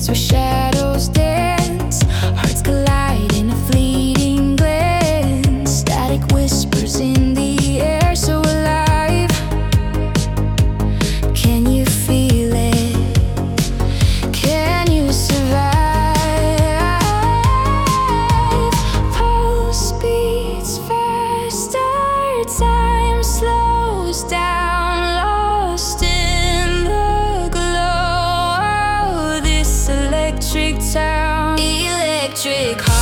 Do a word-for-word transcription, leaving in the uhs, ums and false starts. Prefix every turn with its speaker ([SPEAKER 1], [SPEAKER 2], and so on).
[SPEAKER 1] where shadows dance, hearts collide in a fleeting glance. Static whispers in the air, so alive. Can you feel it? Can you survive? Pulse beats faster, time slows down, lost in the glow of this electric town. Electric heart.